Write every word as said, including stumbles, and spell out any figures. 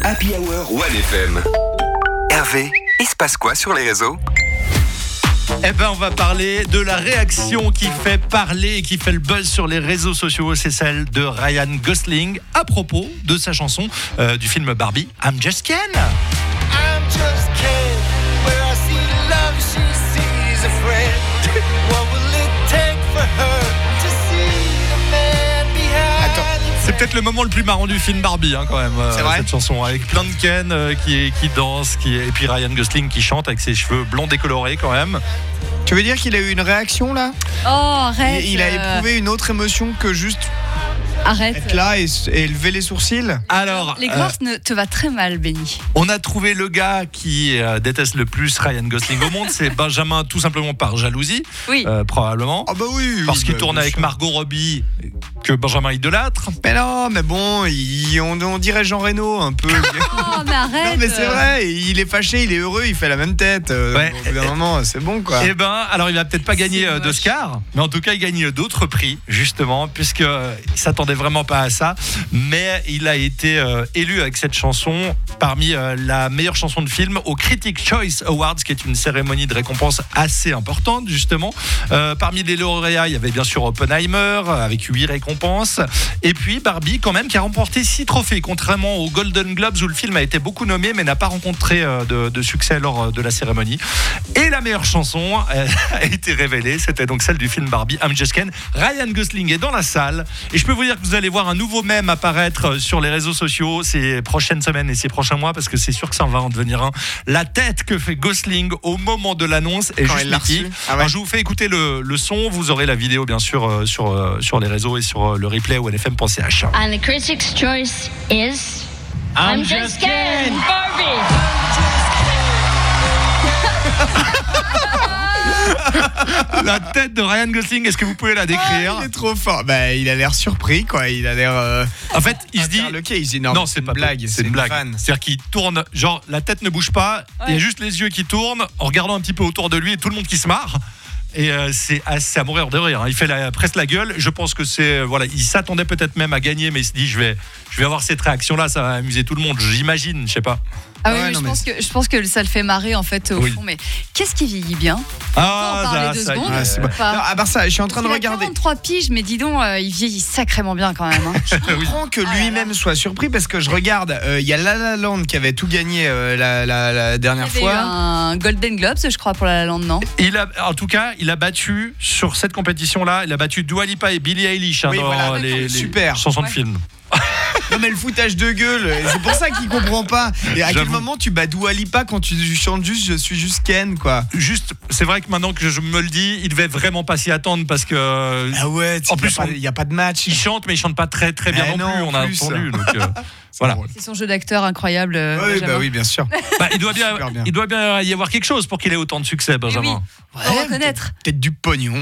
Happy Hour One F M. Hervé, il se passe quoi sur les réseaux ? Eh ben, on va parler de la réaction qui fait parler et qui fait le buzz sur les réseaux sociaux. C'est celle de Ryan Gosling à propos de sa chanson euh, du film Barbie, I'm Just Ken. I'm just Ken, where I see love, she sees a friend. What will it take for her to see the man behind? Attends, c'est peut-être le moment le plus marrant du film Barbie, hein, quand même. C'est vrai cette chanson avec plein de Ken euh, qui, qui dansent, qui, et puis Ryan Gosling qui chante avec ses cheveux blonds décolorés quand même. Tu veux dire qu'il a eu une réaction là ? Oh, arrête. Il, il a euh, éprouvé une autre émotion que juste Arrête. être là et, et lever les sourcils ? Alors, Les euh, grosses ne te va très mal, Benny. on a trouvé le gars qui euh, déteste le plus Ryan Gosling au monde, c'est Benjamin, tout simplement par jalousie, Oui. euh, probablement. Ah bah oui. Parce oui, qu'il bah, tourne bien avec sûr. Margot Robbie, que Benjamin idolâtre. Mais non, mais bon, il- on, on dirait Jean Reno un peu. Oh, mais arrête. Non mais c'est vrai, il est fâché, il est heureux, il fait la même tête. Euh, Ouais. Au bout d'un moment, c'est bon quoi. Eh ben, alors il va peut-être pas gagner C'est euh, moche. d'Oscar, mais en tout cas il gagne d'autres prix justement, puisque euh, il s'attendait vraiment pas à ça. Mais il a été euh, élu avec cette chanson parmi euh, la meilleure chanson de film au Critics' Choice Awards, qui est une cérémonie de récompense assez importante justement. Euh, parmi les lauréats, il y avait bien sûr Oppenheimer avec huit récompenses, et puis Barbie quand même qui a remporté six trophées, contrairement aux Golden Globes où le film a été beaucoup nommé mais n'a pas rencontré euh, de, de succès lors de la cérémonie. Et la meilleure chanson euh, a été révélée, c'était donc celle du film Barbie, I'm Just Ken. Ryan Gosling est dans la salle et je peux vous dire que vous allez voir un nouveau mème apparaître sur les réseaux sociaux ces prochaines semaines et ces prochains mois, parce que c'est sûr que ça va en devenir un. La tête que fait Gosling au moment de l'annonce est Quand juste il l'a mythique. reçu. Ah ouais. Alors, je vous fais écouter le, le son, vous aurez la vidéo bien sûr euh, sur, euh, sur les réseaux et sur euh, le replay ou N F M point C H. And the critics' choice is I'm, Just Ken Barbie. La tête de Ryan Gosling, est-ce que vous pouvez la décrire? Ah, il est trop fort. Bah, il a l'air surpris quoi. Il a l'air. Euh... En fait, il se dit. Le case, il dit, Non, c'est une pas blague. c'est une blague. vanne. C'est-à-dire qu'il tourne, genre la tête ne bouge pas, il y a Ouais. juste les yeux qui tournent en regardant un petit peu autour de lui et tout le monde qui se marre. Et euh, c'est assez à mourir de rire. hein. Il fait la, presque la gueule. Je pense que c'est voilà, il s'attendait peut-être même à gagner, mais il se dit je vais, je vais avoir cette réaction-là, ça va amuser tout le monde. J'imagine, je sais pas. Ah oui, Ouais, mais non, je, mais pense que, je pense que ça le fait marrer en fait au Oui. fond. Mais qu'est-ce qui vieillit bien? Ah, On peut en parler deux ça y est. secondes. Ah, c'est bon. Pas. Non, à part ça, je suis en train de Il a regarder. quarante-trois piges, mais dis donc, euh, il vieillit sacrément bien quand même. Hein. Je comprends que Ah là lui-même là. soit surpris parce que je regarde, il y a La La Land qui avait tout gagné euh, la, la- la Il dernière avait eu fois. un Golden Globes, je crois, pour La La Land, non? Il a, en tout cas, il a battu sur cette compétition-là, il a battu Dua Lipa et Billie Eilish hein, Oui, dans voilà, les, les super. chansons Ouais. de film. Non mais le foutage de gueule, c'est pour ça qu'il comprend pas. Et à quel J'avoue. moment tu bats Dua Lipa quand tu chantes juste je suis juste Ken quoi. Juste, c'est vrai que maintenant que je me le dis, il devait vraiment pas s'y attendre parce que Ah ouais, En en plus, plus il on- n'y a pas de match. il chante, mais il chante pas très très bien Eh non, non, plus. en On a plus. entendu. Donc, euh, voilà. C'est son jeu d'acteur incroyable. euh, Oui, Benjamin. bah oui, bien sûr. Bah, il doit bien, Super bien. il doit bien y avoir quelque chose pour qu'il ait autant de succet, Mais oui, Benjamin. faut reconnaître. Peut-être du pognon.